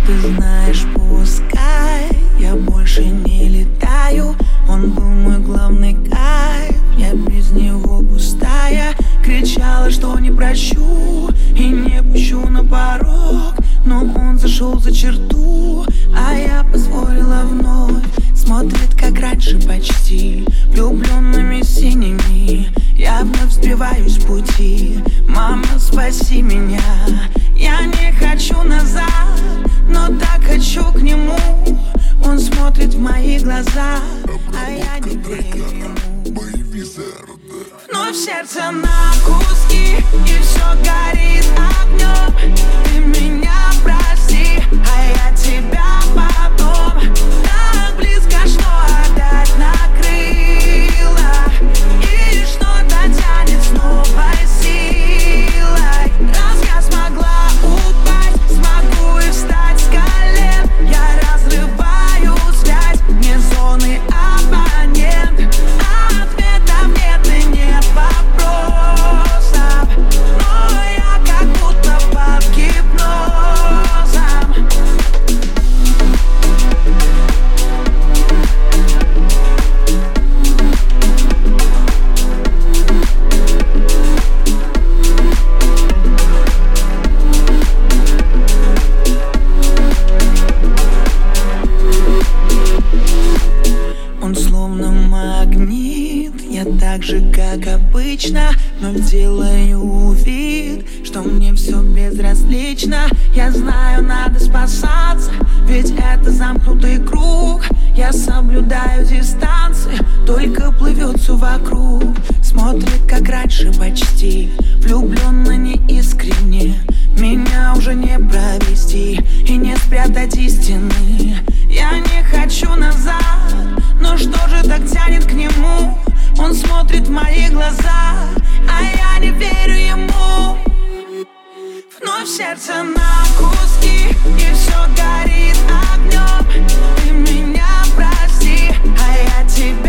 Ты знаешь, пускай я больше не летаю. Он был мой главный кайф, я без него пустая. Кричала, что не прощу и не пущу на порог, но он зашел за черту, а я позволила вновь. Смотрит, как раньше почти, влюбленными синими. Я вновь сбиваюсь с пути. Мама, спаси меня. Я не хочу назад, но так хочу к нему. Он смотрит в мои глаза, а я не верю ему. Вновь сердце на куски, и все горит огнем. Ты меня прости, а я тебя потом. Так близко, что опять накрыло, и что-то тянет с новой силой. Раз я смогла упасть, смогу и встать с колен. Я разрываю связь, не зоны абонент. Ответов нет и нет вопросов, но я как будто под гипнозом. Он словно магнит, я так же, как обычно, но делаю вид, что мне все безразлично. Я знаю, надо спасаться, ведь это замкнутый круг. Я соблюдаю дистанции, только плывет все вокруг. Смотрит, как раньше почти, влюбленно неискренне. Меня уже не провести и не спрятать истины. Я не хочу назад, но что же так тянет к нему? Он смотрит в мои глаза, а я не верю ему. Вновь сердце на куски, и все горит огнем. Ты меня прости, а я тебя